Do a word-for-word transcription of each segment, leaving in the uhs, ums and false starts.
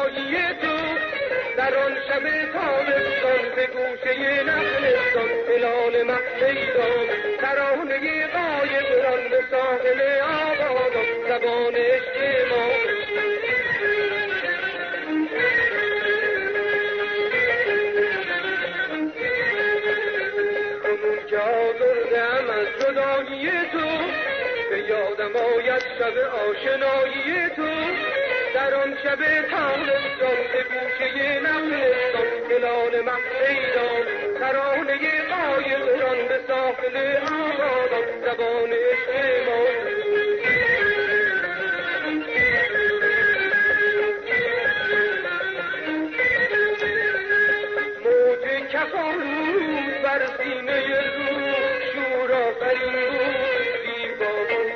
آشنایی تو در آن شب تابستان به گوشه نخلستان هلال مهدیدان ترانه غایب ران به ساحل آبادان زبان عشق ما کنون که آزردم از جدایی تو به یادم آید شب آشنایی تو در آن شب تابستان به گوشه نخلستان هلال مهدیدان ترانه غایب ران به ساحل آبادان زبان عشق ما موج کفالود بر سینه روح شور آفرین بود زیبا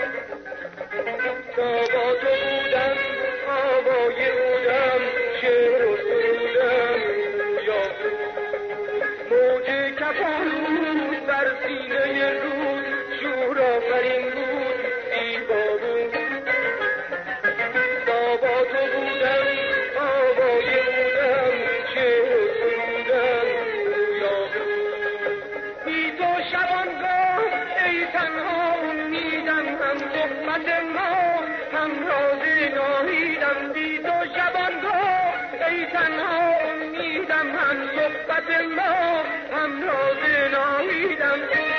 تا با تو بودم آوای بودم شعر و سرودم یا موج کفالود بر سینه روح شور آفرین بود زیبا بود تا با تو بودم آوای بودم شعر و سرودم یا بی تو شبانگاه ای تنها امیدم هم صحبت ما هم راز ناهیدم بی تو شبانگاه ای تنها امیدم هم صحبت ما هم راز ناهیدم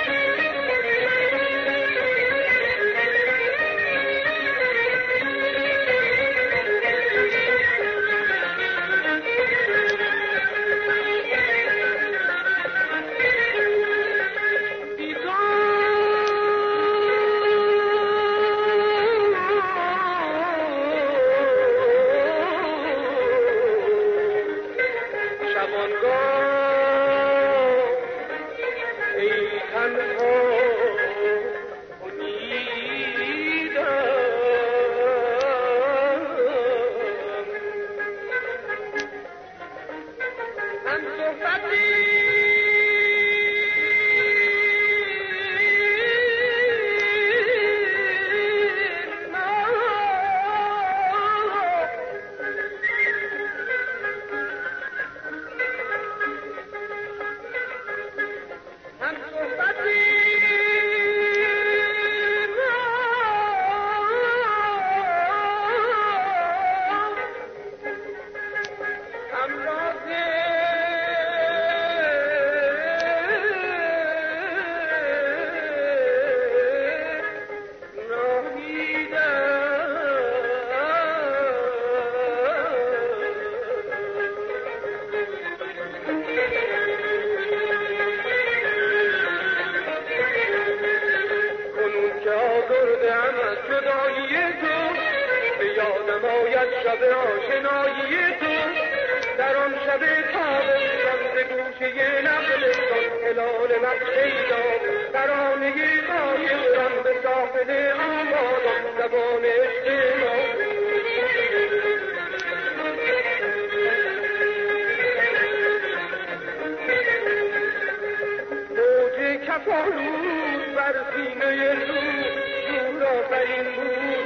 شب آشنایی تو در آن شب تابستان به گوشه نخلستان هلال مهدیدان ترانه غایب ران به ساحل آبادان زبان عشق ما موج کفالود بر سینه روح شور آفرین بود